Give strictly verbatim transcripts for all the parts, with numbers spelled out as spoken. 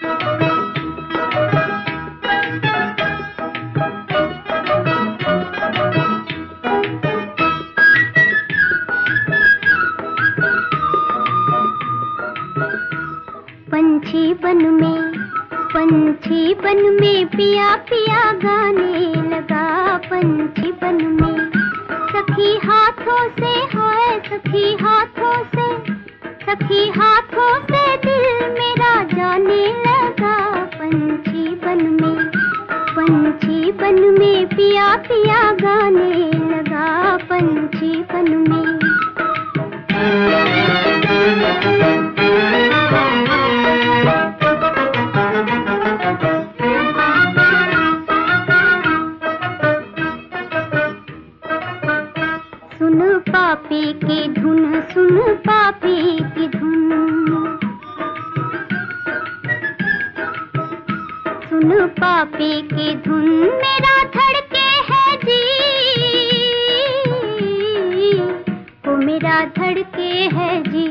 पंछी बन में, पंछी बन में पिया पिया गाने लगा। पंछी बन में सखी हाथों से, हाय सखी हाथों से, सखी हाथों से दिल मेरा जाने लगा। पंछी बन में, पंछी बन में पिया पिया गाने लगा। पंछी बन में सुन पापी की धुन, सुन पापी की धुन, सुन पापी की धुन मेरा धड़के है जी, वो मेरा धड़के है जी।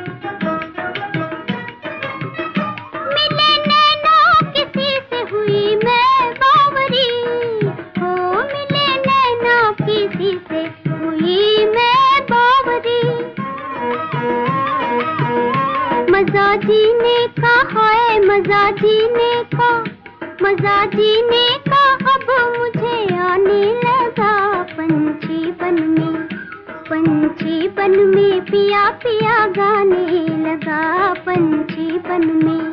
मिले नैना किसी से हुई मैं बावरी, हो मिले नैना किसी से हुई मैं बावरी। मजा जीने का है, मजा जीने का, मजा जीने का अब मुझे आने लगा। पंछी बन में, पंछी बन में पिया पिया गाने लगा। पंछी बन में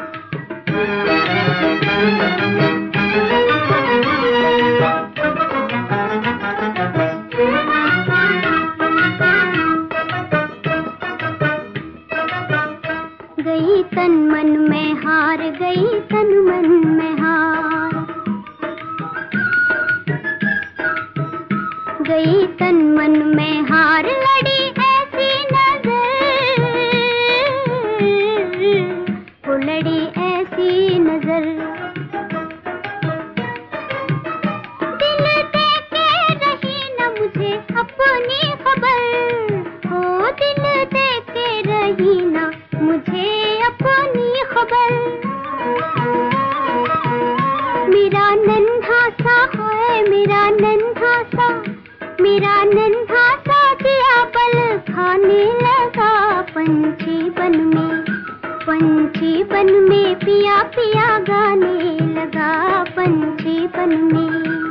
गई तन मन में हार, गई तन मन में हार, गई तन मन में हार। लड़ी ऐसी नजर, वो लड़ी ऐसी नजर। दिल दे के रही न मुझे अपनी खबर, हो दिल दे के रही न मुझे अपनी खबर। मेरा नन्हा सा है, मेरा नन्हा सा, मेरा नन्हा सा दिया बल खाने लगा। पंछी बन में, पंछी बन में पिया पिया गाने लगा। पंछी बन में